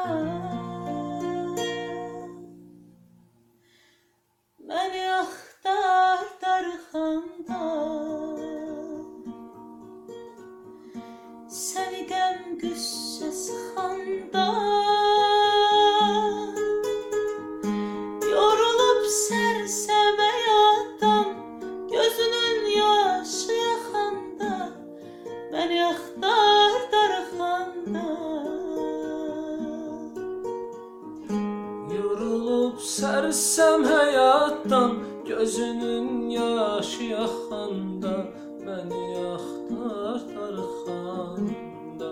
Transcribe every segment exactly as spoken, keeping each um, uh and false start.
Məni axtar darxanda, səni qəm qüssə sıxanda, yorulub sərsəm həyatdan, gözünün yaşı yaxanda, məni axtar darxanda. Yorulub sərsəm həyatdan, gözünün yaşı yaxanda, məni axtar darxanda.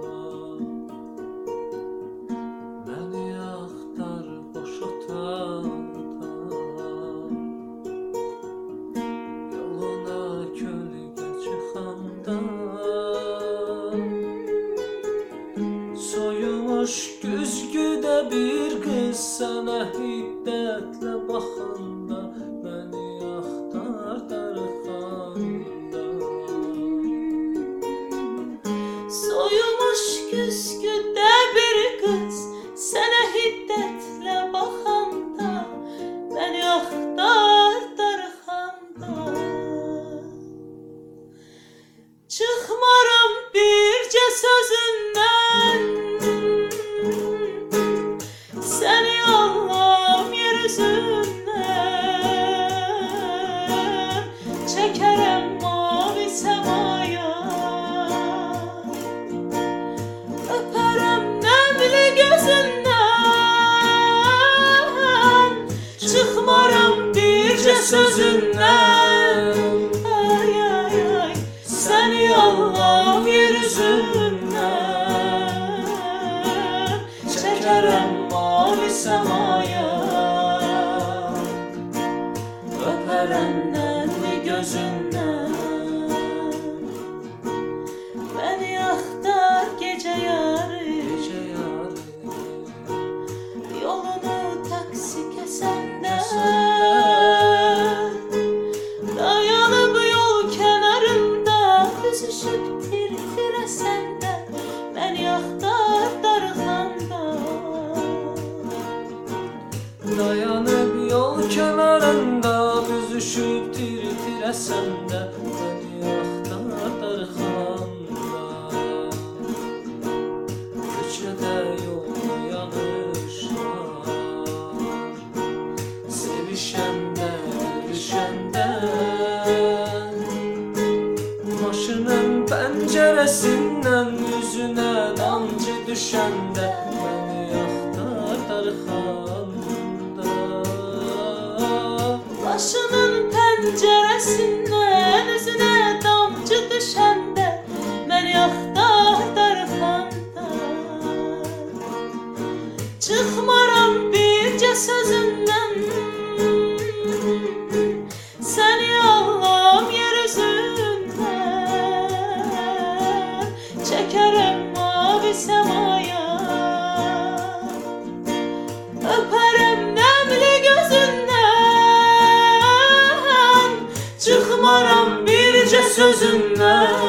Məni axtar boş otaqda, yoluna kölgə çıxanda. Soyumuş güzgüdə bir qız sənə hiddətlə baxanda, məni axtar darxanda. Soyumuş güzgüdə bir qız sənə hiddətlə baxanda, məni axtar darxanda. Çıxmaram bircə sözündən, səni anlam yer üzündən, çəkərəm mavi səmaya, öpərəm nəmli gözündən. Çıxmaram bircə sözündən, ay ay ay, səni anlam yer üzündən, çəkərəm mavi səmaya, öpərəm nəmli gözündən. Məni axtar gecə yarı, Gecə yarı yolunu taksi kəsəndə, dayanıb yol kənarında, büzüşüb tir-tir əsəndə, məni axtar darxanda. dayanıb yol kənarında, büzüşüb tir-tir əsəndə, məni axtar darxanda. Küçədə yolda yağışlar, sevişəndə, görüşəndə, maşının pəncərəsindən yüzünə damcı düşəndə, məni axtar darxanda. Başının pəncərəsindən üzünə damcı düşəndə, məni axtar darxanda. Çıxmaram bircə sözündən, səni anlam yer üzündən, çəkərəm mavi səmaya, öpərəm nəmli gözündən. Çıxmaram bircə sözündən,